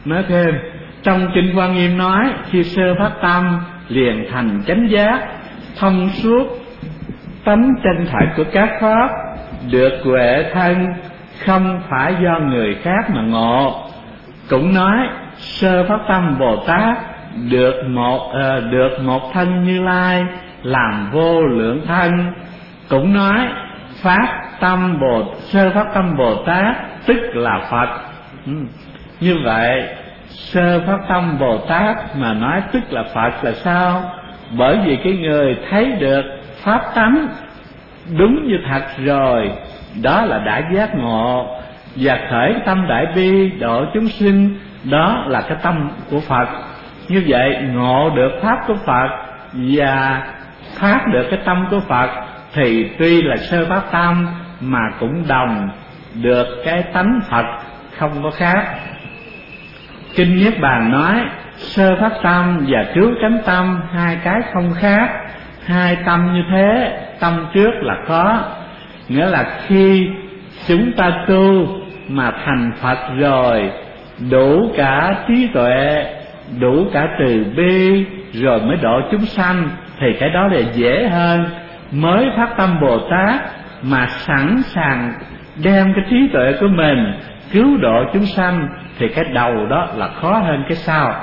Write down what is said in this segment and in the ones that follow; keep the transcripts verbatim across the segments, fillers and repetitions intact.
Nói thêm, trong Kinh Quan Nghiêm nói, khi sơ phát tâm liền thành chánh giác, thông suốt tánh chân thật của các pháp, được huệ thân, không phải do người khác mà ngộ. Cũng nói sơ phát tâm Bồ Tát được một uh, được một thân Như Lai làm vô lượng thân. Cũng nói phát tâm Bồ sơ phát tâm Bồ Tát tức là Phật. Ừ. Như vậy sơ phát tâm Bồ Tát mà nói tức là Phật là sao? Bởi vì cái người thấy được pháp tánh đúng như thật rồi, đó là đã giác ngộ, và khởi tâm đại bi độ chúng sinh, đó là cái tâm của Phật. Như vậy ngộ được pháp của Phật và phát được cái tâm của Phật thì tuy là sơ phát tâm mà cũng đồng được cái tánh Phật, không có khác. Kinh Niết Bàn nói sơ phát tâm và cứu cánh tâm hai cái không khác. Hai tâm như thế, tâm trước là có, nghĩa là khi chúng ta tu mà thành Phật rồi, đủ cả trí tuệ, đủ cả từ bi, rồi mới độ chúng sanh, thì cái đó là dễ hơn. Mới phát tâm Bồ Tát mà sẵn sàng đem cái trí tuệ của mình cứu độ chúng sanh, thì cái đầu đó là khó hơn cái sau.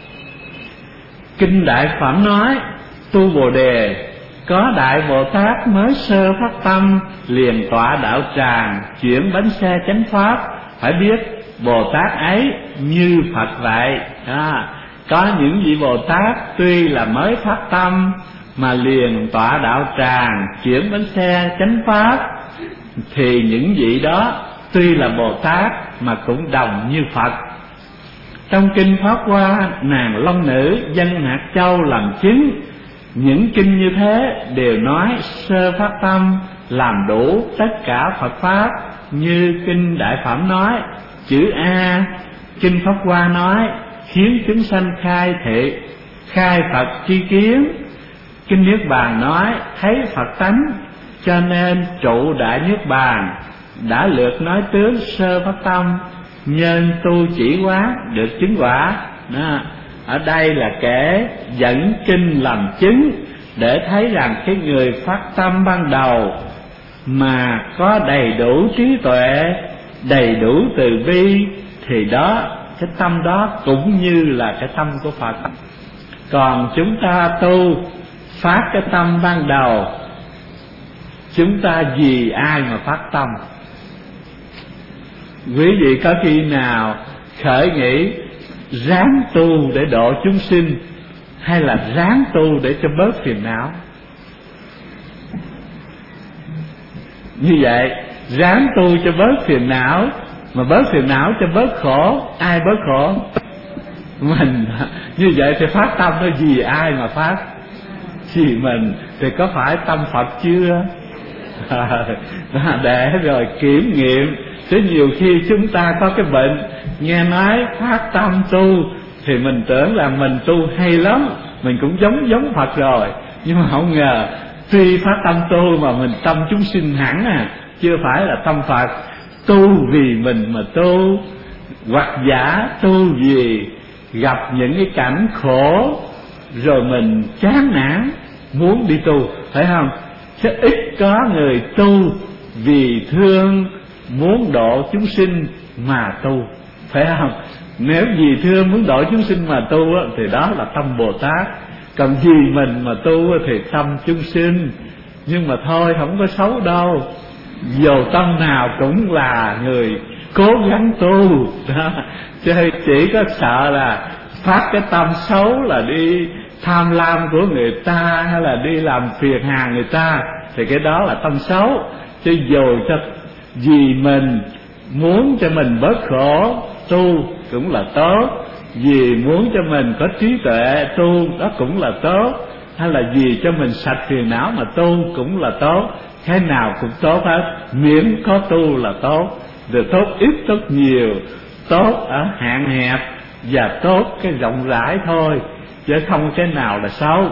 Kinh Đại Phẩm nói tu Bồ Đề, có Đại Bồ Tát mới sơ phát tâm liền tọa đạo tràng, chuyển bánh xe chánh pháp. Phải biết Bồ Tát ấy như Phật vậy. à, Có những vị Bồ Tát tuy là mới phát tâm mà liền tọa đạo tràng, chuyển bánh xe chánh pháp, thì những vị đó tuy là Bồ Tát mà cũng đồng như Phật. Trong Kinh Pháp Hoa, nàng Long Nữ dân Hạt Châu làm chứng. Những kinh như thế đều nói sơ phát tâm làm đủ tất cả Phật Pháp. Như Kinh Đại Phẩm nói chữ A, Kinh Pháp Hoa nói khiến chúng sanh khai thị, khai Phật tri kiến. Kinh Niết Bàn nói thấy Phật tánh, cho nên trụ Đại Niết Bàn đã lược nói tướng sơ phát tâm, nhân tu chỉ quán được chứng quả. Đó. Ở đây là kể dẫn kinh làm chứng để thấy rằng cái người phát tâm ban đầu mà có đầy đủ trí tuệ, đầy đủ từ bi, thì đó, cái tâm đó cũng như là cái tâm của Phật. Còn chúng ta tu phát cái tâm ban đầu, chúng ta vì ai mà phát tâm? Quý vị có khi nào khởi nghĩ ráng tu để độ chúng sinh, hay là ráng tu để cho bớt phiền não? Như vậy ráng tu cho bớt phiền não, mà bớt phiền não cho bớt khổ. Ai bớt khổ? Mình. Như vậy thì phát tâm nó vì ai mà phát? Vì mình. Thì có phải tâm Phật chưa? Để rồi kiểm nghiệm. Chứ nhiều khi chúng ta có cái bệnh, nghe nói phát tâm tu thì mình tưởng là mình tu hay lắm, mình cũng giống giống Phật rồi. Nhưng mà không ngờ tuy phát tâm tu mà mình tâm chúng sinh hẳn à, chưa phải là tâm Phật. Tu vì mình mà tu, hoặc giả tu vì gặp những cái cảnh khổ rồi mình chán nản muốn đi tu, phải không? Chứ ít có người tu vì thương muốn độ chúng sinh mà tu, phải không? Nếu vì thương muốn độ chúng sinh mà tu thì đó là tâm Bồ Tát. Còn vì mình mà tu thì tâm chúng sinh. Nhưng mà thôi, không có xấu đâu, dù tâm nào cũng là người cố gắng tu đó. Chứ chỉ có sợ là phát cái tâm xấu là đi tham lam của người ta, hay là đi làm phiền hà người ta, thì cái đó là tâm xấu. Chứ dù cho vì mình muốn cho mình bớt khổ, tu cũng là tốt. Vì muốn cho mình có trí tuệ, tu đó cũng là tốt. Hay là vì cho mình sạch phiền não mà tu cũng là tốt. Cái nào cũng tốt hết, miễn có tu là tốt. Rồi tốt ít tốt nhiều, tốt ở hạn hẹp và tốt cái rộng rãi thôi, chứ không cái nào là xấu.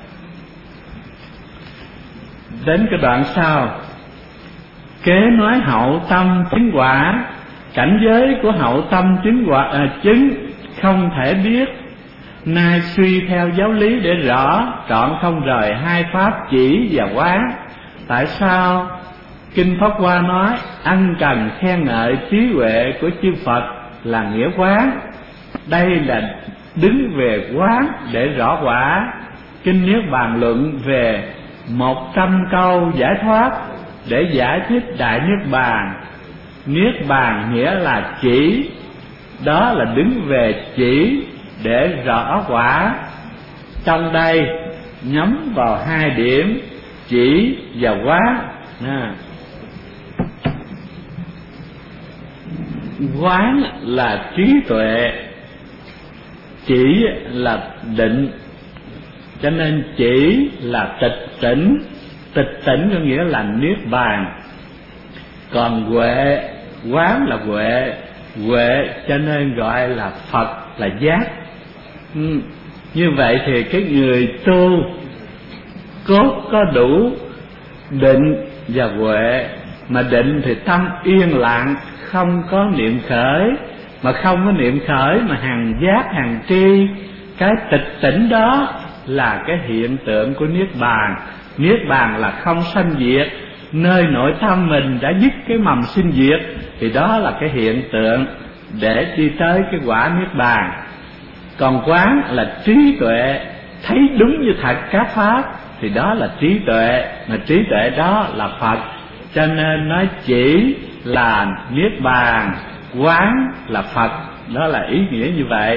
Đến cái đoạn sau, kế nói hậu tâm chứng quả. Cảnh giới của hậu tâm chứng quả à, chứng không thể biết, nay suy theo giáo lý để rõ, trọn không rời hai pháp chỉ và quán. Tại sao Kinh Pháp Hoa nói ân cần khen ngợi trí huệ của chư Phật là nghĩa quán? Đây là đứng về quán để rõ quả. Kinh Niết Bàn luận về một trăm câu giải thoát để giải thích Đại Niết Bàn. Niết Bàn nghĩa là chỉ, đó là đứng về chỉ để rõ quả. Trong đây nhắm vào hai điểm chỉ và quán. À. Quán là trí tuệ, chỉ là định, cho nên chỉ là tịch tỉnh. Tịch tỉnh có nghĩa là niết bàn. Còn huệ, quán là huệ, huệ cho nên gọi là Phật, là giác. ừ. Như vậy thì cái người tu cốt có đủ định và huệ. Mà định thì tâm yên lặng, không có niệm khởi. Mà không có niệm khởi mà hằng giác hằng tri, cái tịch tỉnh đó là cái hiện tượng của Niết Bàn. Niết Bàn là không sanh diệt, nơi nội tâm mình đã dứt cái mầm sinh diệt, thì đó là cái hiện tượng để đi tới cái quả Niết Bàn. Còn quán là trí tuệ, thấy đúng như thật các pháp, thì đó là trí tuệ, mà trí tuệ đó là Phật. Cho nên nói chỉ là Niết Bàn, quán là Phật, đó là ý nghĩa như vậy.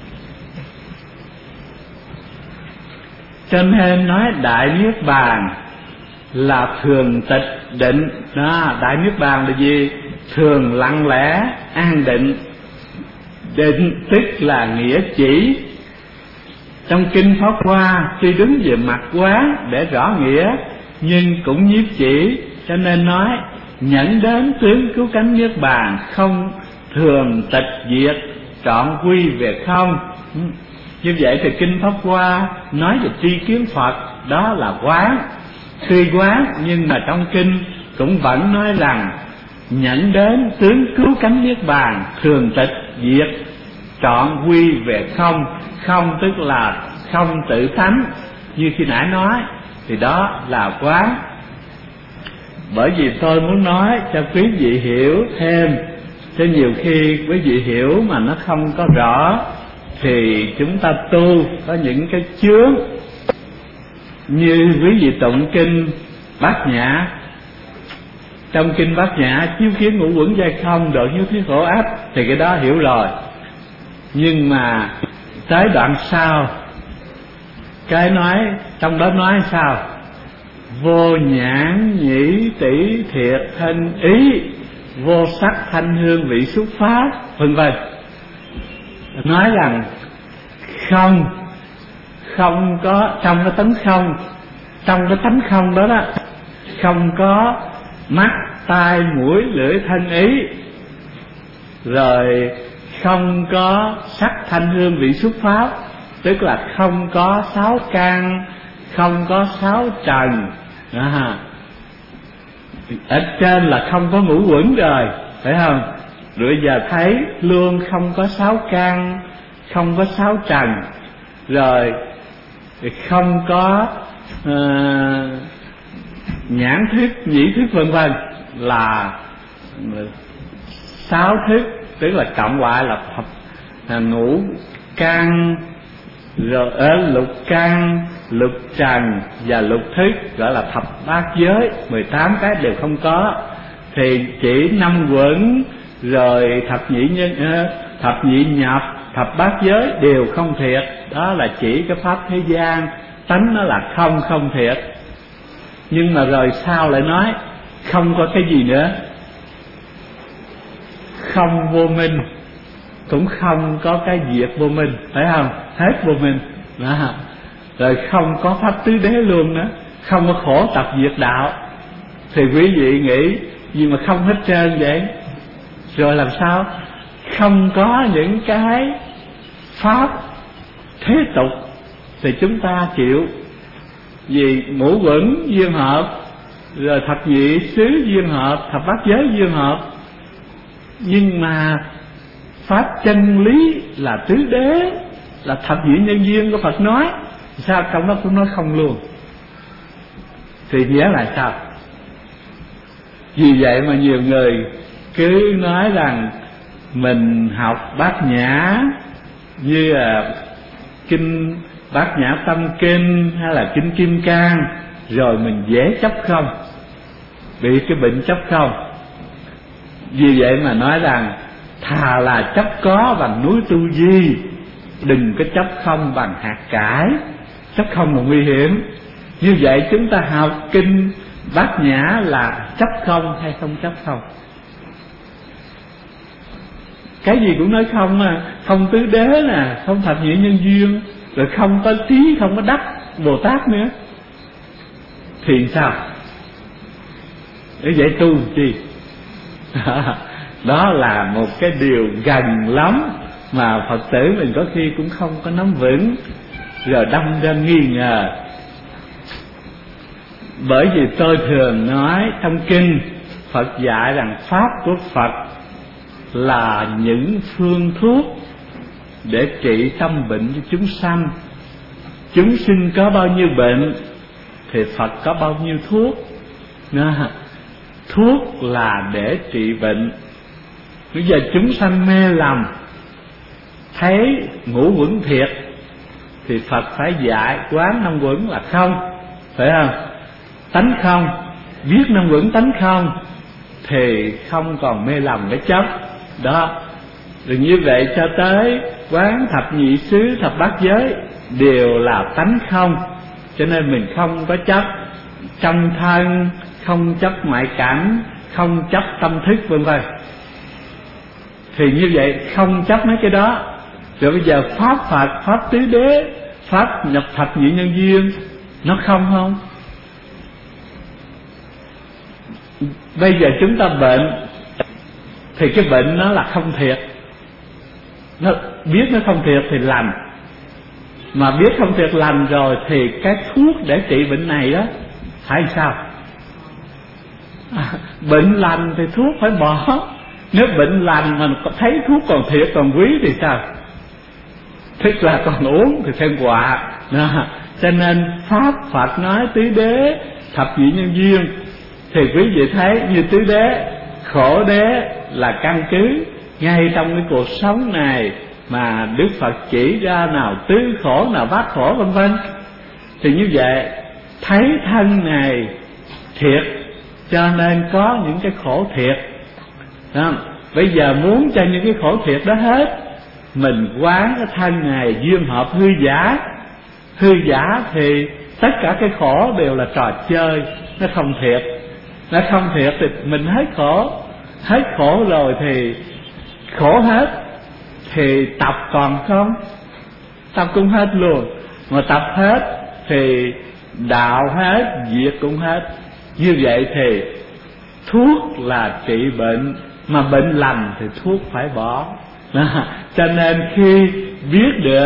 Cho nên nói Đại Niết Bàn là thường tịch định. Đó, Đại Niết Bàn là gì? Thường lặng lẽ, an định. Định tức là nghĩa chỉ. Trong Kinh Pháp Hoa tuy đứng về mặt quán để rõ nghĩa, nhưng cũng nhiếp chỉ, cho nên nói nhẫn đến tướng cứu cánh Niết Bàn, không thường tịch diệt, trọn quy về không. Như vậy thì Kinh Pháp Hoa nói về tri kiến Phật, đó là quán. Tuy quán nhưng mà trong kinh cũng vẫn nói rằng nhẫn đến tướng cứu cánh Niết Bàn, thường tịch diệt, trọn quy về không. Không tức là không tự tánh, như khi nãy nói, thì đó là quán. Bởi vì tôi muốn nói cho quý vị hiểu thêm, chứ nhiều khi quý vị hiểu mà nó không có rõ, thì chúng ta tu có những cái chướng. Như quý vị tụng kinh Bát Nhã, trong kinh Bát Nhã chiếu kiến ngũ uẩn giai không, độ hiếu thuyết khổ ách, thì cái đó hiểu rồi. Nhưng mà tới đoạn sau, cái nói trong đó nói sao? Vô nhãn nhĩ tỷ thiệt thân ý, vô sắc thanh hương vị xúc pháp, vân vân. Nói rằng không, không có trong cái tánh không, trong cái tánh không đó đó, không có mắt, tai, mũi, lưỡi, thân, ý, rồi không có sắc thanh hương vị xúc pháp, tức là không có sáu căn, không có sáu trần. À, ở trên là không có ngũ uẩn rồi, phải không? Rồi giờ thấy luôn không có sáu căn, không có sáu trần, rồi không có uh, nhãn thức, nhĩ thức, vân vân, là sáu thức, tức là cộng lại là thập là ngũ căn, rồi ở lục căn, lục trần và lục thức, gọi là thập bát giới, mười tám cái đều không có. Thì chỉ năm uẩn, rồi thập nhị nhân, thập nhị nhập, thập bát giới đều không thiệt. Đó là chỉ cái pháp thế gian, tánh nó là không, không thiệt. Nhưng mà rồi sao lại nói không có cái gì nữa? Không vô minh, cũng không có cái diệt vô minh, phải không? Hết vô minh đó. Rồi không có pháp tứ đế luôn nữa, không có khổ tập diệt đạo. Thì quý vị nghĩ gì mà không hết trơn vậy? Rồi làm sao? Không có những cái pháp thế tục thì chúng ta chịu. Vì ngũ uẩn duyên hợp, rồi thập nhị xứ duyên hợp, thập bát giới duyên hợp. Nhưng mà pháp chân lý là tứ đế, là thập nhị nhân duyên của Phật nói, sao trong đó cũng nói không luôn? Thì nghĩa là sao? Vì vậy mà nhiều người cứ nói rằng mình học Bát Nhã như là kinh Bát Nhã Tâm Kinh hay là kinh Kim Cang, rồi mình dễ chấp không, bị cái bệnh chấp không. Vì vậy mà nói rằng thà là chấp có bằng núi Tu Di, đừng có chấp không bằng hạt cải. Chấp không là nguy hiểm. Như vậy chúng ta học kinh Bát Nhã là chấp không hay không chấp không? Cái gì cũng nói không à, không tứ đế nè, không thập nhị nhân duyên, rồi không có trí, không có đắc Bồ Tát nữa. Thì sao? Để vậy tu chi? Đó là một cái điều gần lắm mà Phật tử mình có khi cũng không có nắm vững, rồi đâm ra nghi ngờ. Bởi vì tôi thường nói trong kinh Phật dạy rằng pháp của Phật là những phương thuốc để trị tâm bệnh cho chúng sanh. Chúng sinh có bao nhiêu bệnh thì Phật có bao nhiêu thuốc. Nó, thuốc là để trị bệnh. Bây giờ chúng sanh mê lầm, thấy ngũ quẩn thiệt, thì Phật phải dạy quán năm quẩn là không, phải không? Tánh không, biết năm quẩn tánh không, thì không còn mê lầm cái chấp đó. Rồi như vậy cho tới quán thập nhị xứ, thập bát giới đều là tánh không. Cho nên mình không có chấp trong thân, không chấp ngoại cảnh, không chấp tâm thức vân vân. Thì như vậy không chấp mấy cái đó. Rồi bây giờ pháp Phật, pháp tứ đế, pháp nhập thập nhị nhân duyên, nó không không? Bây giờ chúng ta bệnh thì cái bệnh nó là không thiệt. Nó biết nó không thiệt thì lành. Mà biết không thiệt lành rồi thì cái thuốc để trị bệnh này đó phải sao? À, bệnh lành thì thuốc phải bỏ. Nếu bệnh lành mà thấy thuốc còn thiệt còn quý thì sao? Tức là còn uống thì thêm quạ. Cho nên pháp Phật nói tứ đế, thập nhị nhân duyên, thì quý vị thấy như tứ đế, khổ đế là căn cứ ngay trong cái cuộc sống này mà Đức Phật chỉ ra, nào tứ khổ, nào bát khổ vân vân. Thì như vậy thấy thân này thiệt, cho nên có những cái khổ thiệt. Đó. Bây giờ muốn cho những cái khổ thiệt đó hết, mình quán cái thân này duyên hợp hư giả. Hư giả thì tất cả cái khổ đều là trò chơi, nó không thiệt. Nó không thiệt thì mình hết khổ. Hết khổ rồi thì khổ hết, thì tập còn không? Tập cũng hết luôn. Mà tập hết thì đạo hết, diệt cũng hết. Như vậy thì thuốc là trị bệnh, mà bệnh lành thì thuốc phải bỏ. Đó. Cho nên khi biết được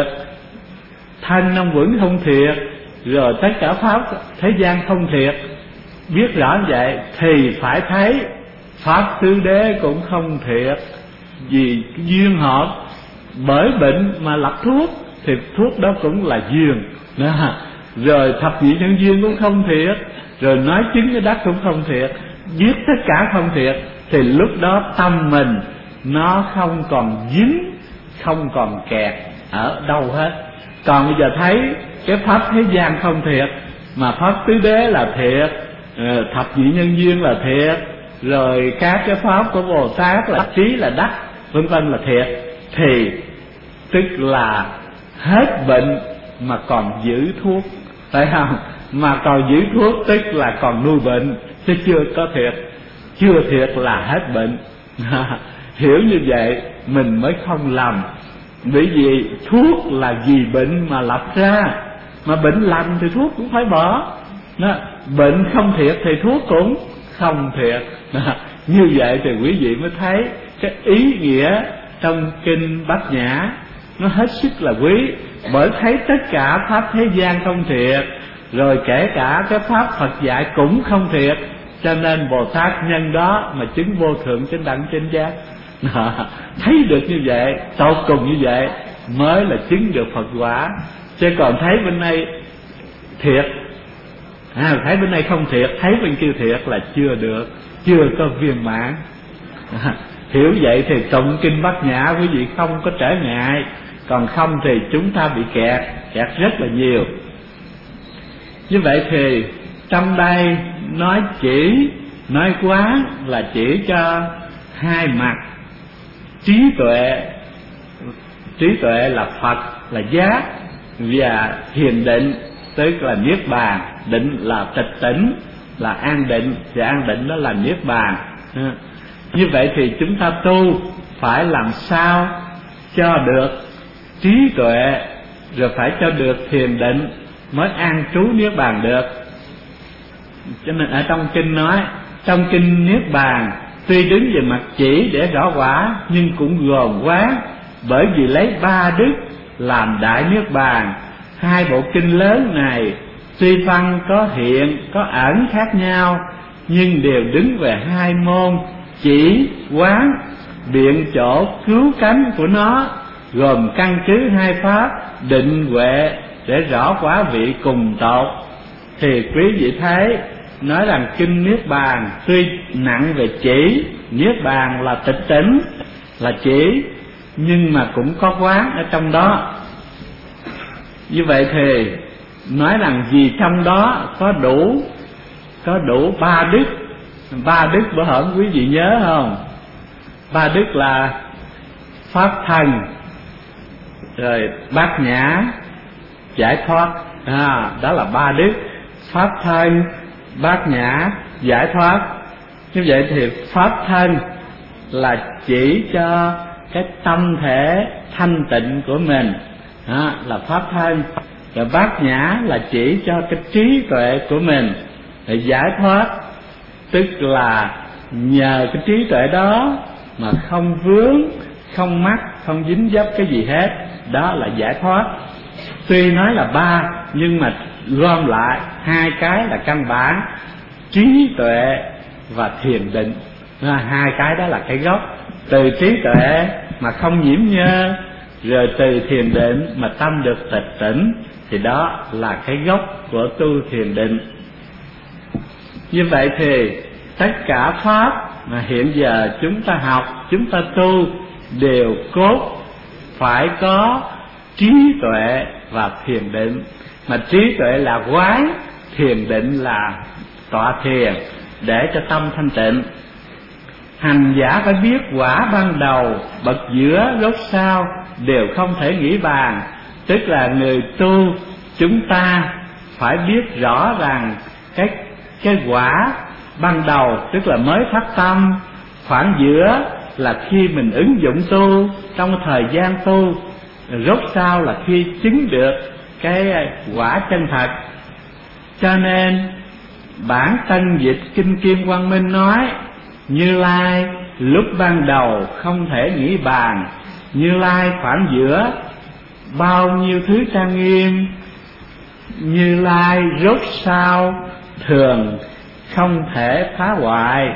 thân năm quẩn không thiệt, rồi tất cả pháp thế gian không thiệt, biết rõ vậy thì phải thấy pháp tứ đế cũng không thiệt. Vì duyên hợp bởi bệnh mà lập thuốc, thì thuốc đó cũng là duyên đó. Rồi thập nhị nhân duyên cũng không thiệt, rồi nói chứng cái đất cũng không thiệt. Biết tất cả không thiệt thì lúc đó tâm mình nó không còn dính, không còn kẹt ở đâu hết. Còn bây giờ thấy cái pháp thế gian không thiệt, mà pháp tứ đế là thiệt, thập nhị nhân duyên là thiệt, rồi các cái pháp của Bồ Tát là trí, là đắc vân vân là thiệt, thì tức là hết bệnh mà còn giữ thuốc, phải không? Mà còn giữ thuốc tức là còn nuôi bệnh, chứ chưa có thiệt. Chưa thiệt là hết bệnh. Hiểu như vậy mình mới không lầm. Bởi vì thuốc là vì bệnh mà lập ra, mà bệnh lành thì thuốc cũng phải bỏ. Đó. Bệnh không thiệt thì thuốc cũng không thiệt. Đó. Như vậy thì quý vị mới thấy cái ý nghĩa trong kinh Bát Nhã nó hết sức là quý. Bởi thấy tất cả pháp thế gian không thiệt, rồi kể cả cái pháp Phật dạy cũng không thiệt, cho nên Bồ Tát nhân đó mà chứng vô thượng chánh đẳng chánh giác. Thấy được như vậy, tột cùng như vậy mới là chứng được Phật quả. Chứ còn thấy bên đây thiệt, à, thấy bên đây không thiệt, thấy bên kia thiệt là chưa được, chưa có viên mãn. À, hiểu vậy thì tụng kinh Bát Nhã quý vị không có trở ngại, còn không thì chúng ta bị kẹt, kẹt rất là nhiều. Như vậy thì trong đây nói chỉ, nói quán là chỉ cho hai mặt. Trí tuệ, trí tuệ là Phật, là giác, và thiền định tức là niết bàn. Định là tịch tỉnh, là an định, và an định đó là niết bàn. Như vậy thì chúng ta tu phải làm sao cho được trí tuệ, rồi phải cho được thiền định mới an trú niết bàn được. Cho nên ở trong kinh nói, trong kinh niết bàn tuy đứng về mặt chỉ để rõ quả, nhưng cũng gồm quán, bởi vì lấy ba đức làm đại niết bàn. Hai bộ kinh lớn này tuy phân có hiện có ẩn khác nhau, nhưng đều đứng về hai môn chỉ quán, biện chỗ cứu cánh của nó, gồm căn cứ hai pháp định huệ để rõ quả vị cùng tột. Thì quý vị thấy nói rằng kinh niết bàn tuy nặng về chỉ, niết bàn là tịch tỉnh, là chỉ, nhưng mà cũng có quán ở trong đó. Như vậy thì nói rằng vì trong đó có đủ, có đủ ba đức. Ba đức bữa hổm quý vị nhớ không? Ba đức là pháp thân, rồi bát nhã, giải thoát. À, đó là ba đức: pháp thân, bát nhã, giải thoát. Như vậy thì pháp thân là chỉ cho cái tâm thể thanh tịnh của mình, đó là pháp thân. Rồi bát nhã là chỉ cho cái trí tuệ của mình. Rồi giải thoát tức là nhờ cái trí tuệ đó mà không vướng, không mắc, không dính dấp cái gì hết, đó là giải thoát. Tuy nói là ba, nhưng mà gom lại hai cái là căn bản: trí tuệ và thiền định. Hai cái đó là cái gốc. Từ trí tuệ mà không nhiễm nhơ, rồi từ thiền định mà tâm được tịch tỉnh, thì đó là cái gốc của tu thiền định. Như vậy thì tất cả pháp mà hiện giờ chúng ta học, chúng ta tu đều cốt phải có trí tuệ và thiền định. Mà trí tuệ là quán, thiền định là tọa thiền để cho tâm thanh tịnh. Hành giả phải biết quả ban đầu, bậc giữa, rốt sau đều không thể nghĩ bàn. Tức là người tu chúng ta phải biết rõ rằng cái cái quả ban đầu tức là mới phát tâm, khoảng giữa là khi mình ứng dụng tu trong thời gian tu, rốt sau là khi chứng được cái quả chân thật. Cho nên bản Tân Dịch Kinh Kim Quang Minh nói: Như Lai lúc ban đầu không thể nghĩ bàn, Như Lai khoảng giữa bao nhiêu thứ trang nghiêm, Như Lai rốt sau thường không thể phá hoại.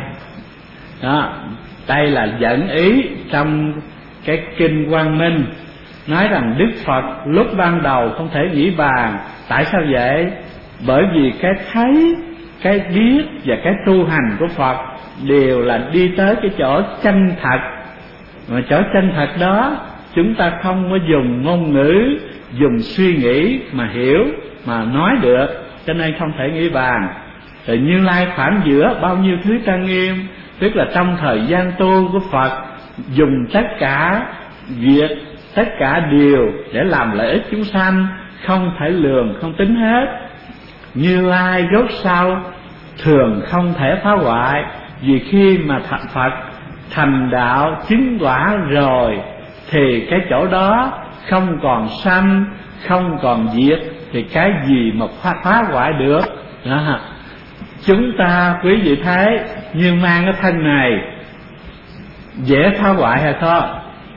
Đó, đây là dẫn ý trong cái kinh Quang Minh, nói rằng Đức Phật lúc ban đầu không thể nghĩ bàn. Tại sao vậy? Bởi vì cái thấy, cái biết và cái tu hành của Phật đều là đi tới cái chỗ chân thật. Mà chỗ chân thật đó chúng ta không có dùng ngôn ngữ, dùng suy nghĩ mà hiểu, mà nói được, cho nên không thể nghĩ bàn. Rồi Như Lai khoảng giữa bao nhiêu thứ trang nghiêm, tức là trong thời gian tu của Phật dùng tất cả việc, tất cả điều để làm lợi ích chúng sanh, không thể lường, không tính hết. Như Lai rốt sau thường không thể phá hoại, vì khi mà Phật thành đạo chứng quả rồi thì cái chỗ đó không còn sanh, không còn diệt, thì cái gì mà phá, phá hoại được đó. Chúng ta quý vị thấy như mang cái thân này dễ phá hoại hay không?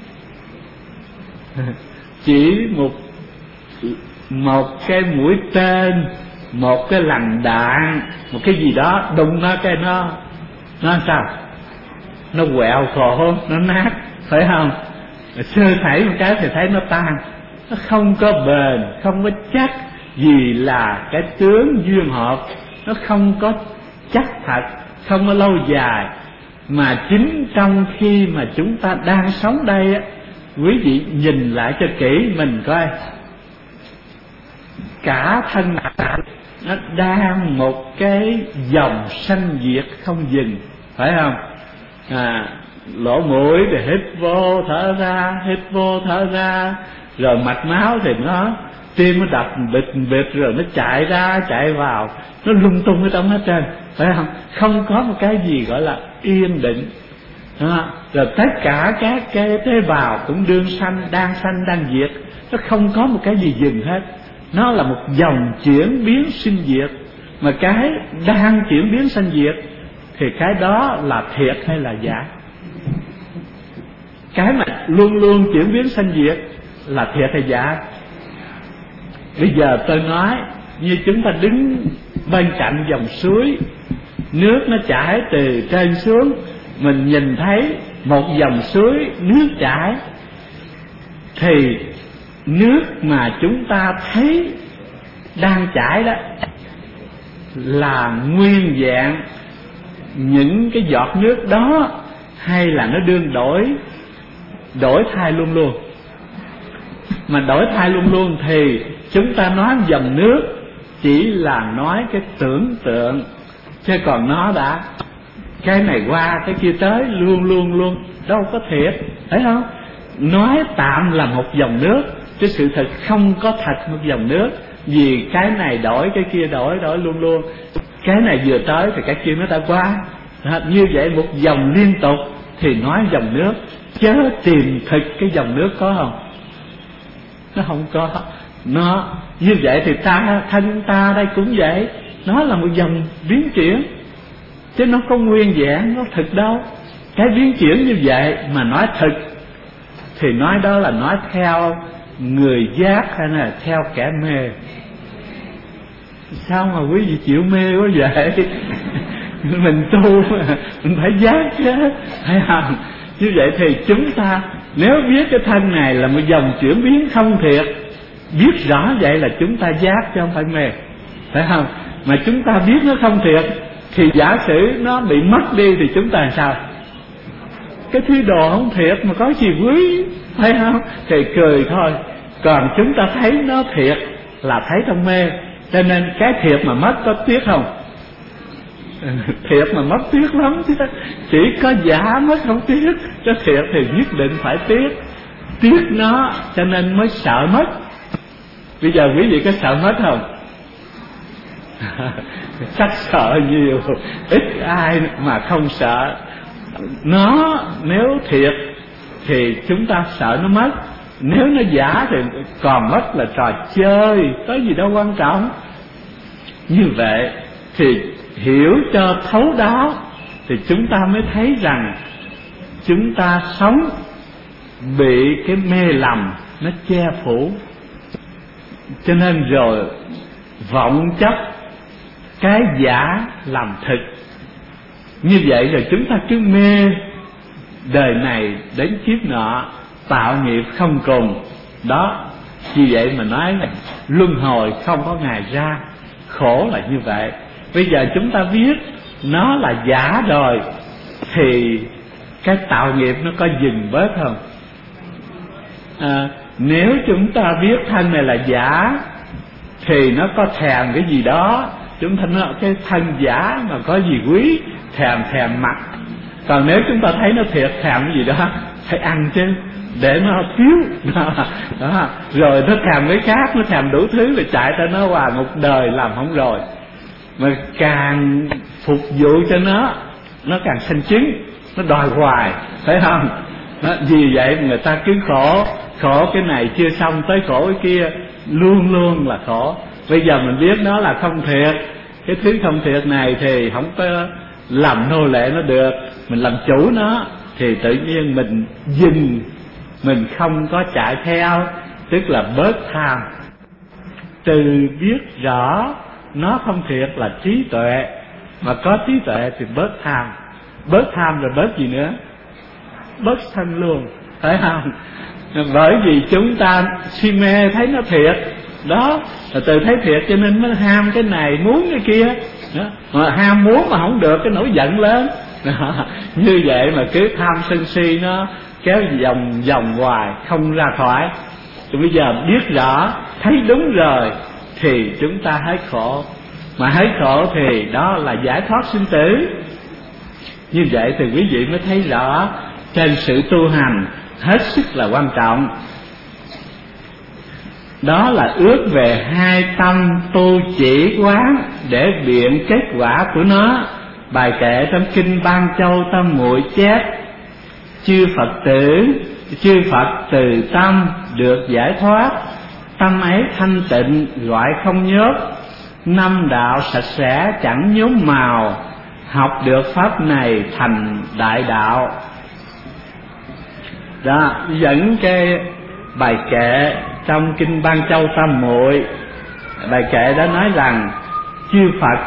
Chỉ một một cái mũi tên, một cái lằn đạn, một cái gì đó đụng nó cái nó nó sao? nó quẹo khổ, nó nát, phải không? Sơ sẩy một cái thì thấy nó tan, nó không có bền, không có chắc, vì là cái tướng duyên hợp nó không có chắc thật, không có lâu dài. Mà chính trong khi mà chúng ta đang sống đây á, quý vị nhìn lại cho kỹ mình coi, cả thân ta nó đang một cái dòng sanh diệt không dừng, phải không? À, lỗ mũi thì hít vô thở ra, hít vô thở ra, rồi mạch máu thì nó tim nó đập bịch bịch, rồi nó chạy ra chạy vào, nó lung tung ở trong hết trơn, phải không? Không có một cái gì gọi là yên định. À, rồi tất cả các cái tế bào cũng đương sanh, đang sanh, đang diệt, nó không có một cái gì dừng hết. Nó là một dòng chuyển biến sinh diệt. Mà cái đang chuyển biến sinh diệt thì cái đó là thiệt hay là giả? Cái mà luôn luôn chuyển biến sinh diệt là thiệt hay giả? Bây giờ tôi nói như chúng ta đứng bên cạnh dòng suối, nước nó chảy từ trên xuống, mình nhìn thấy một dòng suối nước chảy, thì nước mà chúng ta thấy đang chảy đó là nguyên vẹn những cái giọt nước đó, hay là nó đương đổi đổi thay luôn luôn? Mà đổi thay luôn luôn thì chúng ta nói dòng nước chỉ là nói cái tưởng tượng, chứ còn nó đã cái này qua cái kia tới, luôn luôn luôn đâu có thiệt, thấy không? Nói tạm là một dòng nước, chứ sự thật không có thật một dòng nước, vì cái này đổi cái kia đổi, đổi luôn luôn. Cái này vừa tới thì cái kia nó đã qua. Như vậy một dòng liên tục thì nói dòng nước, chớ tìm thực cái dòng nước có không? Nó không có. Nó như vậy thì ta, thân ta đây cũng vậy, nó là một dòng biến chuyển, chứ nó không nguyên vẹn, nó thực đâu. Cái biến chuyển như vậy mà nói thực thì nói đó là nói theo người giác hay là theo kẻ mê? Sao mà quý vị chịu mê quá vậy? Mình tu mà, mình phải giác chứ, thấy không? Như vậy thì chúng ta nếu biết cái thân này là một dòng chuyển biến không thiệt, biết rõ vậy là chúng ta giác chứ không phải mê, phải không? Mà chúng ta biết nó không thiệt thì giả sử nó bị mất đi thì chúng ta làm sao? Cái thứ đồ không thiệt mà có gì quý, thấy không? Thì cười thôi. Còn chúng ta thấy nó thiệt là thấy trong mê. Cho nên cái thiệt mà mất có tiếc không? Thiệt mà mất tiếc lắm chứ. Chỉ có giả mất không tiếc, cái thiệt thì nhất định phải tiếc. Tiếc nó cho nên mới sợ mất. Bây giờ quý vị có sợ mất không? Chắc sợ nhiều, ít ai mà không sợ. Nó nếu thiệt thì chúng ta sợ nó mất, nếu nó giả thì còn mất là trò chơi, có gì đâu quan trọng. Như vậy thì hiểu cho thấu đáo thì chúng ta mới thấy rằng chúng ta sống bị cái mê lầm nó che phủ, cho nên rồi vọng chấp cái giả làm thực. Như vậy rồi chúng ta cứ mê đời này đến kiếp nọ, tạo nghiệp không cùng. Đó, vì vậy mà nói là luân hồi không có ngày ra, khổ là như vậy. Bây giờ chúng ta biết nó là giả rồi thì cái tạo nghiệp nó có dừng bớt không? À, nếu chúng ta biết thân này là giả thì nó có thèm cái gì đó, chúng ta nói cái thân giả mà có gì quý, thèm thèm mặt. Còn nếu chúng ta thấy nó thiệt, thèm cái gì đó phải ăn chứ, để nó thiếu đó, đó. Rồi nó thèm cái khác, nó thèm đủ thứ, rồi chạy tới nó hoài một đời làm không rồi. Mà càng phục vụ cho nó, nó càng sanh chứng, nó đòi hoài, phải không? Đó, vì vậy người ta cứ khổ, khổ cái này chưa xong tới khổ cái kia, luôn luôn là khổ. Bây giờ mình biết nó là không thiệt, cái thứ không thiệt này thì không có làm nô lệ nó được, mình làm chủ nó thì tự nhiên mình dừng, mình không có chạy theo, tức là bớt tham. Từ biết rõ nó không thiệt là trí tuệ, mà có trí tuệ thì bớt tham. Bớt tham rồi bớt gì nữa? Bớt sân luôn, phải không? Bởi vì chúng ta si mê thấy nó thiệt đó, là từ thấy thiệt cho nên mới ham cái này muốn cái kia đó. Mà ham muốn mà không được cái nổi giận lên đó. Như vậy mà cứ tham sân si nó kéo vòng vòng hoài không ra khỏi. Thì bây giờ biết rõ thấy đúng rồi thì chúng ta hết khổ, mà hết khổ thì đó là giải thoát sinh tử. Như vậy thì quý vị mới thấy rõ trên sự tu hành hết sức là quan trọng. Đó là ước về hai tâm tu chỉ quán để biện kết quả của nó. Bài kệ trong kinh Ban Châu Tam Muội chép: chư Phật tử, chư Phật từ tâm được giải thoát, tâm ấy thanh tịnh gọi không nhốt, năm đạo sạch sẽ chẳng nhốm màu, học được pháp này thành đại đạo. Đó, dẫn cái bài kệ trong kinh Ban Châu Tam Muội. Bài kệ đó nói rằng chư Phật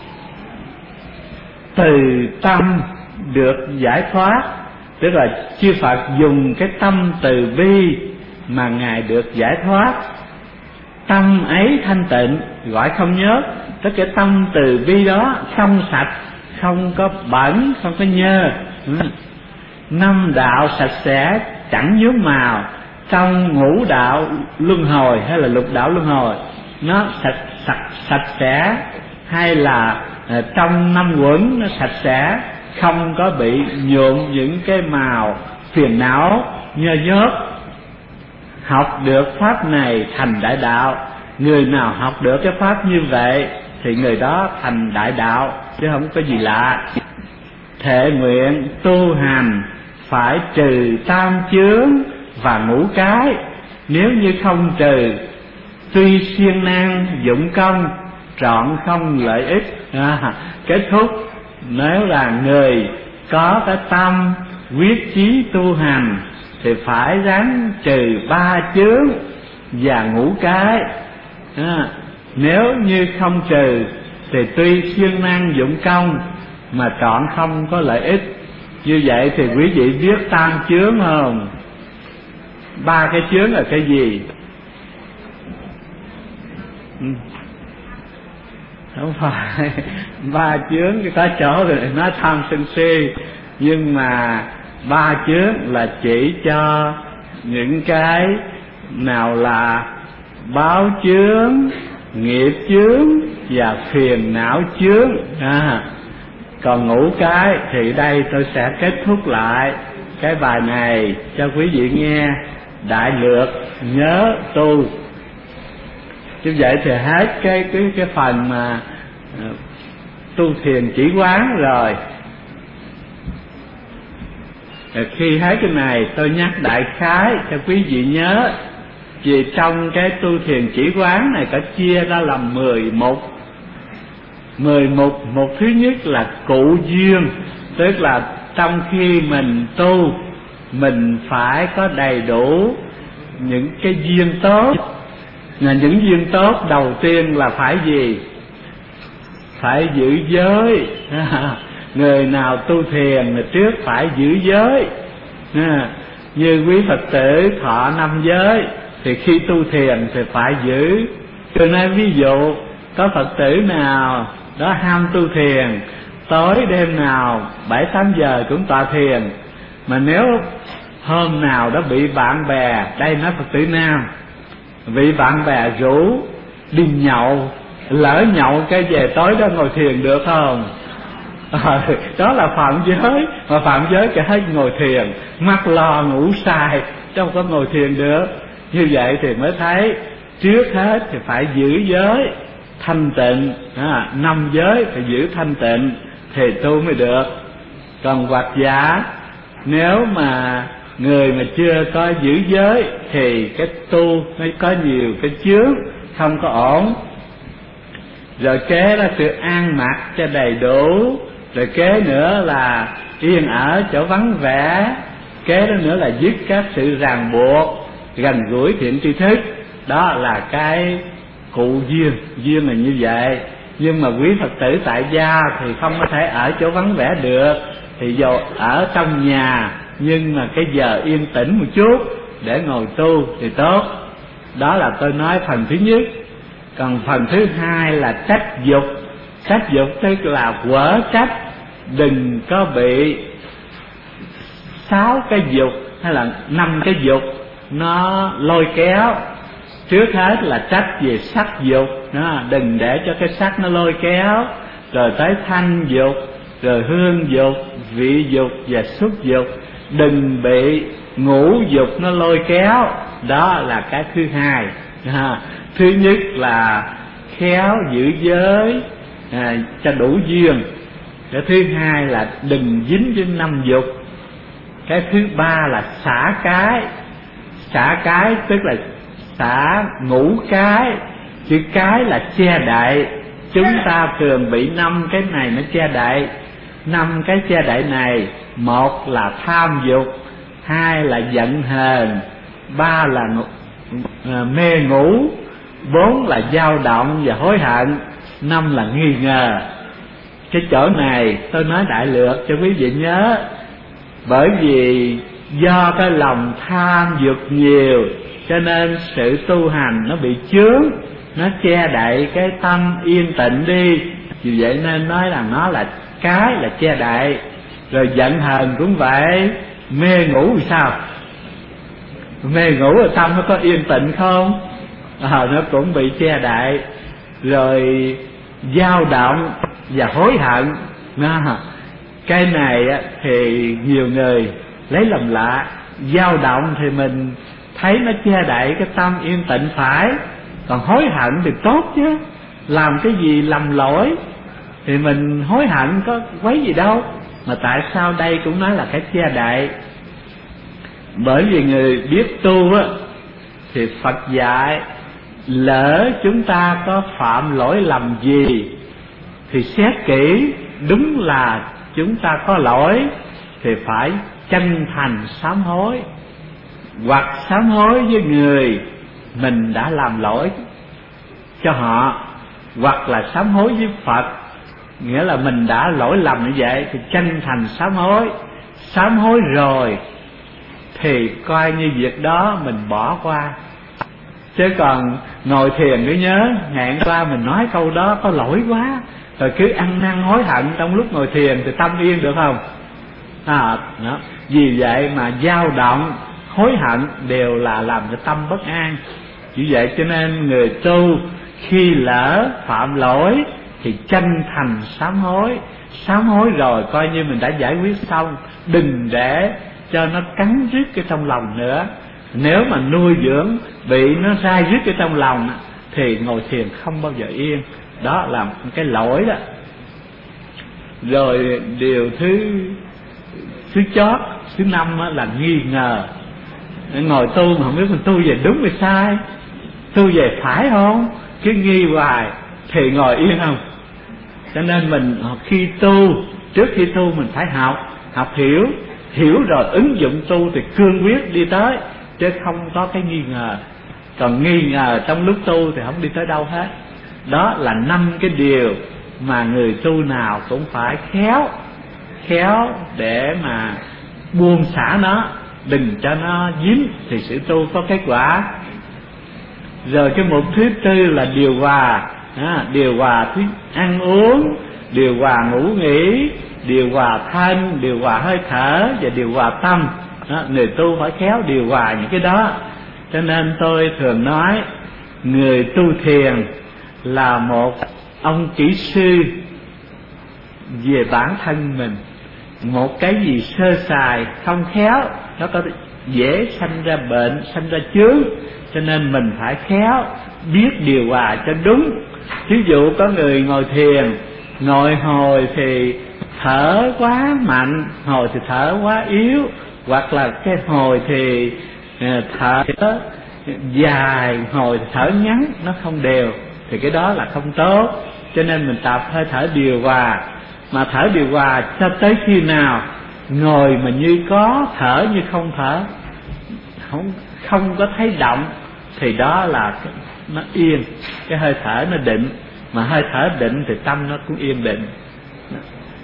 từ tâm được giải thoát, tức là chư Phật dùng cái tâm từ bi mà Ngài được giải thoát. Tâm ấy thanh tịnh gọi không nhớ, tức cái tâm từ bi đó trong sạch, không có bẩn, không có nhơ. Năm đạo sạch sẽ chẳng nhuốm màu, trong ngũ đạo luân hồi hay là lục đạo luân hồi nó sạch sạch sạch sẽ, hay là trong năm quẩn nó sạch sẽ, không có bị nhuộm những cái màu phiền não nhơ nhớp. Học được pháp này thành đại đạo. Người nào học được cái pháp như vậy thì người đó thành đại đạo, chứ không có gì lạ. Thệ nguyện tu hành phải trừ tam chướng và ngũ cái, nếu như không trừ tuy siêng năng dụng công trọn không lợi ích. À, kết thúc nếu là người có cái tâm quyết chí tu hành thì phải ráng trừ ba chướng và ngũ cái. À, nếu như không trừ thì tuy siêng năng dụng công mà trọn không có lợi ích. Như vậy thì quý vị biết tam chướng không? Ba cái chướng là cái gì? Không phải ba chướng có chỗ rồi nói tham sân si, nhưng mà ba chướng là chỉ cho những cái nào là báo chướng, nghiệp chướng và phiền não chướng. À, còn ngũ cái thì đây tôi sẽ kết thúc lại cái bài này cho quý vị nghe đại lược nhớ tu. Như vậy thì hết cái cái cái phần mà uh, tu thiền chỉ quán rồi. Khi hết cái này tôi nhắc đại khái cho quý vị nhớ. Vì trong cái tu thiền chỉ quán này có chia ra làm mười mục. Mười mục, mục thứ nhất là cụ duyên, tức là trong khi mình tu mình phải có đầy đủ những cái duyên tốt. Là những duyên tốt đầu tiên là phải gì? Phải giữ giới. Người nào tu thiền thì trước phải giữ giới. Như quý Phật tử thọ năm giới thì khi tu thiền thì phải giữ. Cho nên ví dụ có Phật tử nào đó ham tu thiền, tối đêm nào bảy tám giờ cũng tọa thiền, mà nếu hôm nào đó bị bạn bè, đây nói Phật tử nam, bị bạn bè rủ đi nhậu, lỡ nhậu cái về tối đó ngồi thiền được không? À, đó là phạm giới, mà phạm giới cả hết ngồi thiền, mắt lo ngủ sai, chứ không có ngồi thiền được. Như vậy thì mới thấy trước hết thì phải giữ giới thanh tịnh, à, năm giới phải giữ thanh tịnh thì tu mới được. Còn hoặc giả nếu mà người mà chưa có giữ giới thì cái tu nó có nhiều cái chướng không có ổn. Rồi kế là sự ăn mặc cho đầy đủ, rồi kế nữa là yên ở chỗ vắng vẻ, kế đó nữa là dứt các sự ràng buộc, gần gũi thiện tri thức. Đó là cái cụ duyên, duyên là như vậy. Nhưng mà quý Phật tử tại gia thì không có thể ở chỗ vắng vẻ được, thì dù ở trong nhà nhưng mà cái giờ yên tĩnh một chút để ngồi tu thì tốt. Đó là tôi nói phần thứ nhất. Còn phần thứ hai là trách dục. Trách dục tức là quở trách, đừng có bị sáu cái dục hay là năm cái dục nó lôi kéo. Trước hết là trách về sắc dục, đó, đừng để cho cái sắc nó lôi kéo. Rồi tới thanh dục, rồi hương dục, vị dục và xúc dục, đừng bị ngũ dục nó lôi kéo. Đó là cái thứ hai. À, thứ nhất là khéo giữ giới à, cho đủ duyên. Cái thứ hai là đừng dính với năm dục. Cái thứ ba là xả cái. Xả cái tức là xả ngũ cái. Chữ cái là che đậy. Chúng ta thường bị năm cái này nó che đậy. Năm cái che đậy này, một là tham dục, hai là giận hờn, ba là mê ngủ, bốn là dao động và hối hận, năm là nghi ngờ. Cái chỗ này tôi nói đại lược cho quý vị nhớ. Bởi vì do cái lòng tham dục nhiều cho nên sự tu hành nó bị chướng, nó che đậy cái tâm yên tịnh đi. Vì vậy nên nói là nó là cái là che đậy. Rồi giận hờn cũng vậy. Mê ngủ thì sao? Mê ngủ ở tâm nó có yên tịnh không? À, nó cũng bị che đậy. Rồi dao động và hối hận, à, cái này thì nhiều người lấy làm lạ. Dao động thì mình thấy nó che đậy cái tâm yên tịnh phải. Còn hối hận thì tốt chứ. Làm cái gì lầm lỗi thì mình hối hận có quấy gì đâu. Mà tại sao đây cũng nói là cái che đậy? Bởi vì người biết tu á thì Phật dạy lỡ chúng ta có phạm lỗi lầm gì thì xét kỹ, đúng là chúng ta có lỗi thì phải chân thành sám hối. Hoặc sám hối với người mình đã làm lỗi cho họ, hoặc là sám hối với Phật, nghĩa là mình đã lỗi lầm như vậy thì chân thành sám hối. Sám hối rồi thì coi như việc đó mình bỏ qua. Chứ còn ngồi thiền cứ nhớ ngày qua mình nói câu đó có lỗi quá, rồi cứ ăn năn hối hận trong lúc ngồi thiền thì tâm yên được không? À, đó. Vì vậy mà dao động, hối hận đều là làm cho tâm bất an. Vì vậy cho nên người tu khi lỡ phạm lỗi thì chân thành sám hối. Sám hối rồi coi như mình đã giải quyết xong, đừng để cho nó cắn rứt cái trong lòng nữa. Nếu mà nuôi dưỡng bị nó rai rứt cái trong lòng thì ngồi thiền không bao giờ yên. Đó là một cái lỗi đó. Rồi điều thứ thứ chót, thứ năm là nghi ngờ. Ngồi tu mà không biết mình tu về đúng hay sai, tu về phải không, cứ nghi hoài thì ngồi yên không. Cho nên mình khi tu, trước khi tu mình phải học, học hiểu, hiểu rồi ứng dụng tu thì cương quyết đi tới, chứ không có cái nghi ngờ. Còn nghi ngờ trong lúc tu thì không đi tới đâu hết. Đó là năm cái điều mà người tu nào cũng phải khéo, khéo để mà buông xả nó, đừng cho nó dính thì sự tu có kết quả. Rồi cái mục thứ tư là điều hòa. À, điều hòa thứ ăn uống, điều hòa ngủ nghỉ, điều hòa thân, điều hòa hơi thở và điều hòa tâm. Đó, người tu phải khéo điều hòa những cái đó. Cho nên tôi thường nói người tu thiền là một ông kỹ sư về bản thân mình. Một cái gì sơ sài không khéo nó có dễ sanh ra bệnh, sanh ra chướng. Cho nên mình phải khéo biết điều hòa cho đúng. Ví dụ có người ngồi thiền, ngồi hồi thì thở quá mạnh, hồi thì thở quá yếu, hoặc là cái hồi thì thở dài, hồi thì thở ngắn, nó không đều, thì cái đó là không tốt. Cho nên mình tập hơi thở điều hòa. Mà thở điều hòa cho tới khi nào ngồi mà như có, thở như không thở, không không có thấy động, thì đó là nó yên, cái hơi thở nó định. Mà hơi thở định thì tâm nó cũng yên định.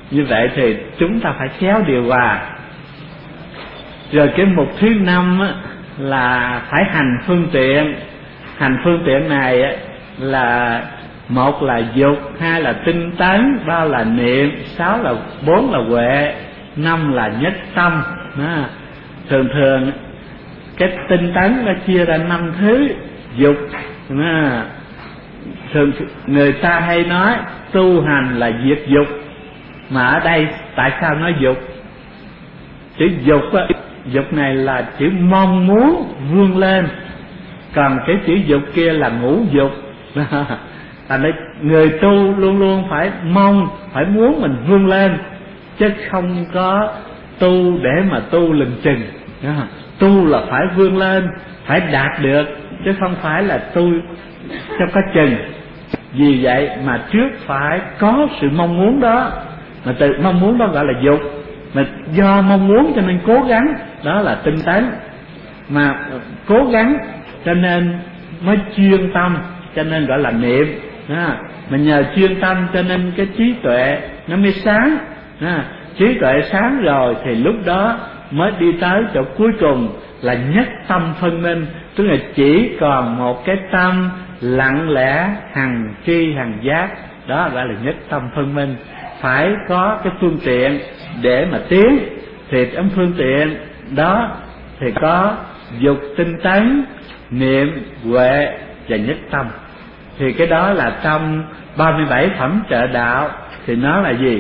Như vậy thì chúng ta phải khéo điều hòa. Rồi cái mục thứ năm á, là phải hành phương tiện. Hành phương tiện này á, là một là dục, hai là tinh tấn, ba là niệm, sáu là bốn là huệ, năm là nhất tâm. Đó. Thường thường cái tinh tấn nó chia ra năm thứ. Dục, đó. Thường người ta hay nói tu hành là diệt dục, mà ở đây tại sao nói dục? Chữ dục á, dục này là chữ mong muốn vươn lên, còn cái chữ dục kia là ngũ dục. Thành ra người tu luôn luôn phải mong, phải muốn mình vươn lên, chứ không có tu để mà tu lừng chừng. Tu là phải vươn lên, phải đạt được, chứ không phải là tu cho có chừng. Vì vậy mà trước phải có sự mong muốn đó, mà từ mong muốn đó gọi là dục, mà do mong muốn cho nên cố gắng, đó là tinh tấn. Mà cố gắng cho nên mới chuyên tâm, cho nên gọi là niệm. Đó. Mà nhờ chuyên tâm cho nên cái trí tuệ nó mới sáng. Đó. Trí tuệ sáng rồi thì lúc đó mới đi tới chỗ cuối cùng là nhất tâm phân minh, tức là chỉ còn một cái tâm lặng lẽ hằng tri hằng giác, đó gọi là nhất tâm phân minh. Phải có cái phương tiện để mà tiến, thì cái phương tiện đó thì có dục, tinh tấn, niệm, huệ và nhất tâm. Thì cái đó là trong ba mươi bảy phẩm trợ đạo. Thì nó là gì?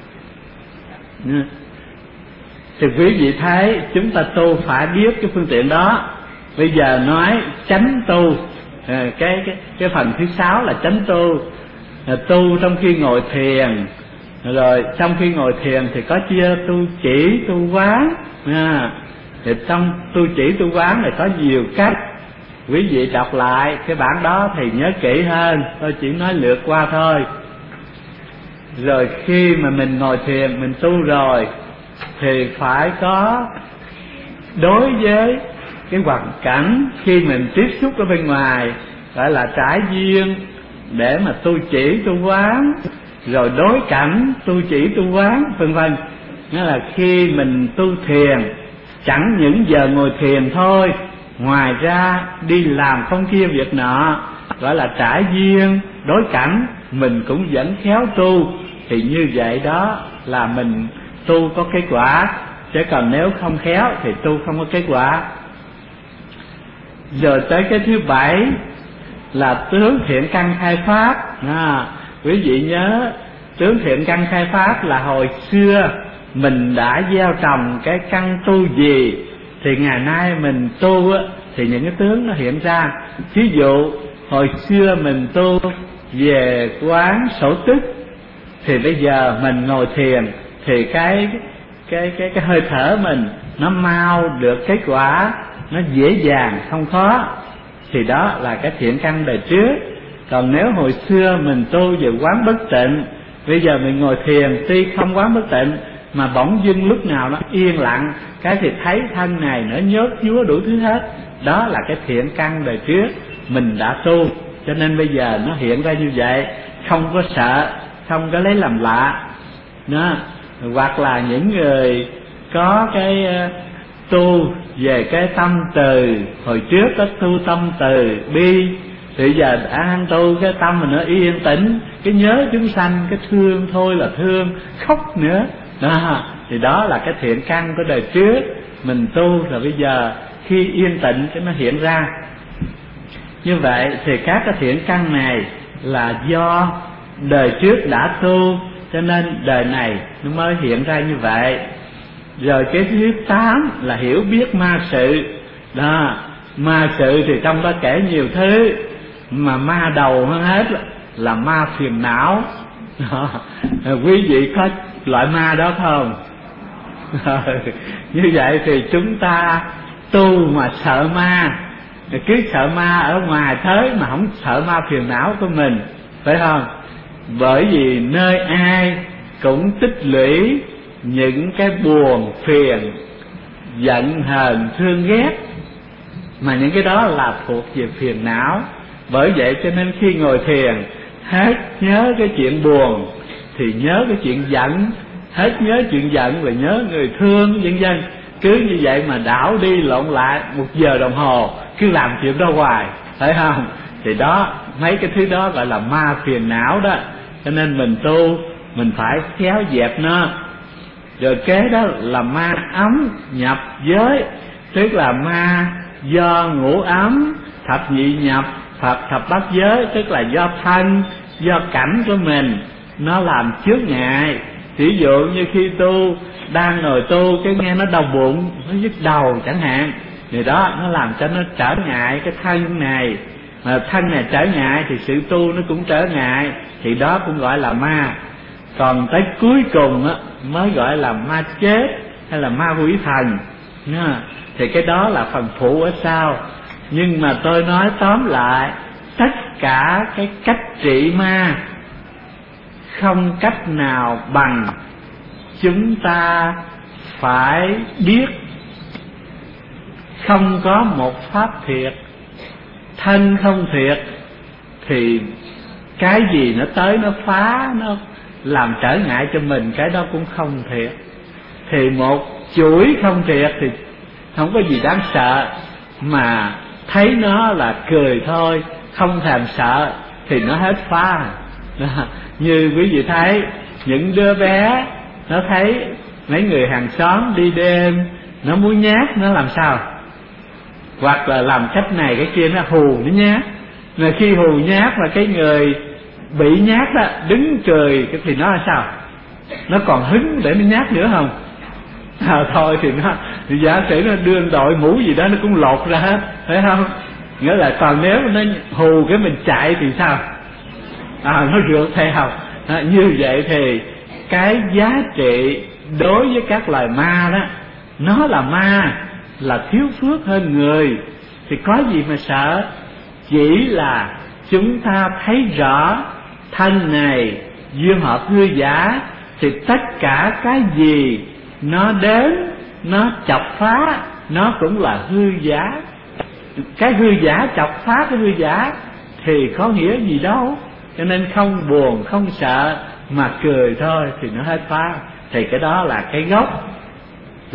Thì quý vị thấy chúng ta tu phải biết cái phương tiện đó. Bây giờ nói chánh tu, cái cái cái phần thứ sáu là chánh tu. Là tu trong khi ngồi thiền. Rồi trong khi ngồi thiền thì có chia tu chỉ, tu quán. À, thì trong tu chỉ, tu quán này có nhiều cách. Quý vị đọc lại cái bản đó thì nhớ kỹ hơn, tôi chỉ nói lượt qua thôi. Rồi khi mà mình ngồi thiền, mình tu rồi thì phải có đối với cái hoàn cảnh khi mình tiếp xúc ở bên ngoài, gọi là trải duyên để mà tu chỉ tu quán, rồi đối cảnh tu chỉ tu quán, vân vân. Nghĩa là khi mình tu thiền, chẳng những giờ ngồi thiền thôi, ngoài ra đi làm công kia việc nọ, gọi là trải duyên đối cảnh, mình cũng vẫn khéo tu. Thì như vậy đó là mình tu có kết quả, chứ còn nếu không khéo thì tu không có kết quả. Rồi tới cái thứ bảy là tướng thiện căn khai pháp. À, quý vị nhớ tướng thiện căn khai pháp là hồi xưa mình đã gieo trồng cái căn tu gì thì ngày nay mình tu á, thì những cái tướng nó hiện ra. Ví dụ hồi xưa mình tu về quán sổ tức, thì bây giờ mình ngồi thiền thì cái cái cái cái hơi thở mình nó mau được kết quả, nó dễ dàng không khó. Thì đó là cái thiện căn đời trước. Còn nếu hồi xưa mình tu về quán bất tịnh, bây giờ mình ngồi thiền tuy không quán bất tịnh mà bỗng dưng lúc nào nó yên lặng, cái thì thấy thân này nó nhớt nhúa đủ thứ hết. Đó là cái thiện căn đời trước mình đã tu, cho nên bây giờ nó hiện ra như vậy, không có sợ, không có lấy làm lạ. Đó. Hoặc là những người có cái tu về cái tâm từ, hồi trước có tu tâm từ bi, thì giờ đã tu cái tâm mình nó yên tĩnh, cái nhớ chúng sanh, cái thương thôi là thương, khóc nữa. Đó. Thì đó là cái thiện căn của đời trước mình tu, rồi bây giờ khi yên tĩnh cái nó hiện ra. Như vậy thì các cái thiện căn này là do đời trước đã tu, cho nên đời này nó mới hiện ra như vậy. Rồi cái thứ tám là hiểu biết ma sự. Đó, ma sự thì trong đó kể nhiều thứ, mà ma đầu hơn hết là ma phiền não. Đó. Quý vị có loại ma đó không? Như vậy thì chúng ta tu mà sợ ma, cứ sợ ma ở ngoài thế mà không sợ ma phiền não của mình, phải không? Bởi vì nơi ai cũng tích lũy những cái buồn phiền, giận hờn thương ghét, mà những cái đó là thuộc về phiền não. Bởi vậy cho nên khi ngồi thiền hết nhớ cái chuyện buồn thì nhớ cái chuyện giận, hết nhớ chuyện giận là nhớ người thương vân vân. Cứ như vậy mà đảo đi lộn lại một giờ đồng hồ, cứ làm chuyện đó hoài, phải không? Thì đó, mấy cái thứ đó gọi là ma phiền não đó. Cho nên mình tu, mình phải khéo dẹp nó. Rồi kế đó là ma ấm nhập giới, tức là ma do ngũ ấm, thập nhị nhập, Phật thập bát giới, tức là do thân, do cảnh của mình nó làm chướng ngại. Ví dụ như khi tu, đang ngồi tu cái nghe nó đau bụng, nó nhức đầu chẳng hạn, thì đó nó làm cho nó trở ngại cái thân này. Mà thân này trở ngại thì sự tu nó cũng trở ngại, thì đó cũng gọi là ma. Còn tới cuối cùng á mới gọi là ma chết hay là ma hủy thần nha. Thì cái đó là phần phụ ở sau. Nhưng mà tôi nói tóm lại, tất cả cái cách trị ma không cách nào bằng chúng ta phải biết. Không có một pháp thiệt, thân không thiệt, thì cái gì nó tới nó phá, nó làm trở ngại cho mình, cái đó cũng không thiệt. Thì một chuỗi không thiệt thì không có gì đáng sợ, mà thấy nó là cười thôi, không thèm sợ, thì nó hết phá. Như quý vị thấy, những đứa bé nó thấy mấy người hàng xóm đi đêm, nó muốn nhát, nó làm sao? Hoặc là làm cách này cái kia, nó hù nó nhát. Mà khi hù nhát mà cái người bị nhát đó đứng cười, thì nó là sao? Nó còn hứng để nó nhát nữa không? À, thôi thì nó thì giả sử nó đưa đội mũ gì đó nó cũng lột ra hết, phải không? Nghĩa là còn nếu nó hù cái mình chạy thì sao? À, nó rượt theo. À, như vậy thì cái giá trị đối với các loài ma đó, nó là ma, là thiếu phước hơn người, thì có gì mà sợ. Chỉ là chúng ta thấy rõ thân này duyên hợp hư giả, thì tất cả cái gì nó đến, nó chọc phá, nó cũng là hư giả. Cái hư giả chọc phá cái hư giả thì có nghĩa gì đâu. Cho nên không buồn, không sợ, mà cười thôi thì nó hết phá. Thì cái đó là cái gốc đó.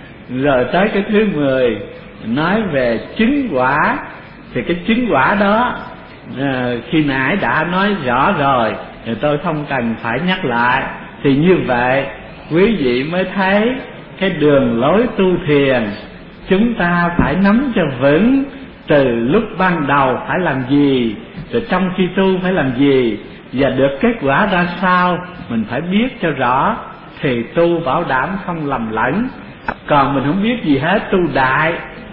Rồi tới cái thứ mười, nói về chứng quả. Thì cái chứng quả đó à, khi nãy đã nói rõ rồi, thì tôi không cần phải nhắc lại. Thì như vậy quý vị mới thấy cái đường lối tu thiền chúng ta phải nắm cho vững. Từ lúc ban đầu phải làm gì, rồi trong khi tu phải làm gì, và được kết quả ra sao, mình phải biết cho rõ, thì tu bảo đảm không lầm lẫn. Còn mình không biết gì hết, tu đại,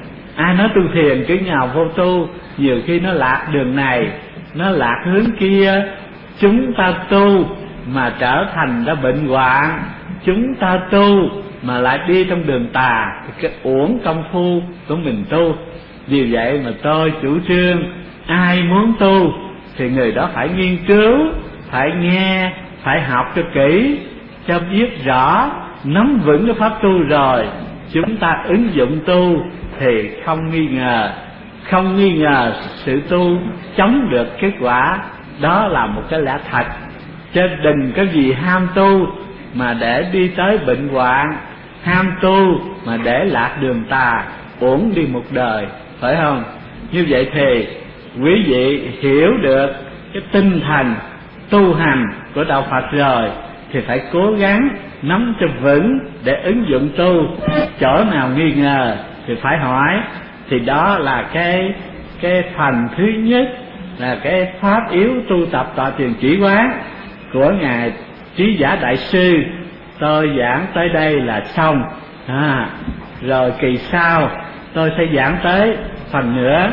ai nói tu thiền cứ nhào vô tu, nhiều khi nó lạc đường này, nó lạc hướng kia. Chúng ta tu mà trở thành ra bệnh hoạn, chúng ta tu mà lại đi trong đường tà, thì cái uổng công phu của mình tu. Vì vậy mà tôi chủ trương ai muốn tu thì người đó phải nghiên cứu, phải nghe, phải học cho kỹ, cho biết rõ, nắm vững cái pháp tu rồi chúng ta ứng dụng tu thì không nghi ngờ, không nghi ngờ sự tu chống được kết quả. Đó là một cái lẽ thật. Chứ đừng có gì ham tu mà để đi tới bệnh hoạn, ham tu mà để lạc đường tà, uổng đi một đời, phải không? Như vậy thì quý vị hiểu được cái tinh thần tu hành của đạo Phật rồi, thì phải cố gắng nắm cho vững để ứng dụng tu. Chỗ nào nghi ngờ thì phải hỏi. Thì đó là cái cái phần thứ nhất, là cái pháp yếu tu tập tọa thiền chỉ quán của ngài Trí Giả Đại Sư. Tôi giảng tới đây là xong. À, rồi kỳ sau tôi sẽ giảng tới phần nữa,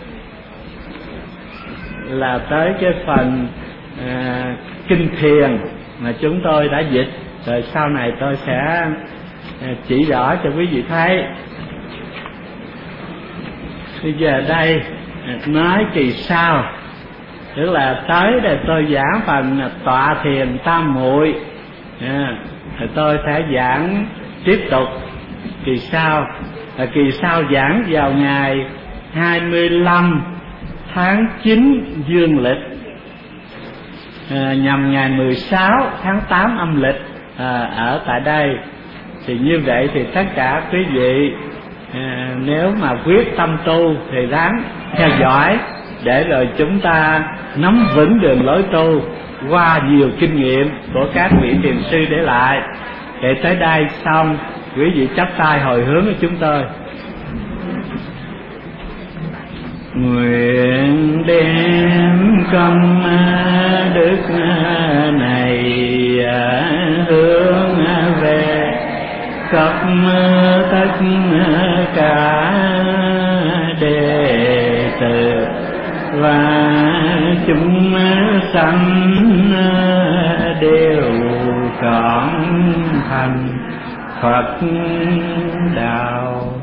là tới cái phần à, kinh thiền mà chúng tôi đã dịch. Rồi sau này tôi sẽ à, chỉ rõ cho quý vị thấy. Bây giờ đây nói kỳ sau, tức là tới đây tôi giảng phần tọa thiền tam muội, à, thì tôi sẽ giảng tiếp tục kỳ sau. Và kỳ sau giảng vào ngày hai mươi lăm tháng chín dương lịch, à, nhằm ngày mười sáu tháng tám âm lịch. à, ở tại đây. Thì như vậy thì tất cả quý vị à, nếu mà quyết tâm tu thì ráng theo dõi để rồi chúng ta nắm vững đường lối tu qua nhiều kinh nghiệm của các vị thiền sư để lại. Để tới đây xong, quý vị chắp tay hồi hướng của chúng tôi. Nguyện đem công đức này hướng về khắp tất cả đệ tử và chúng sanh đều trọn thành Phật đạo.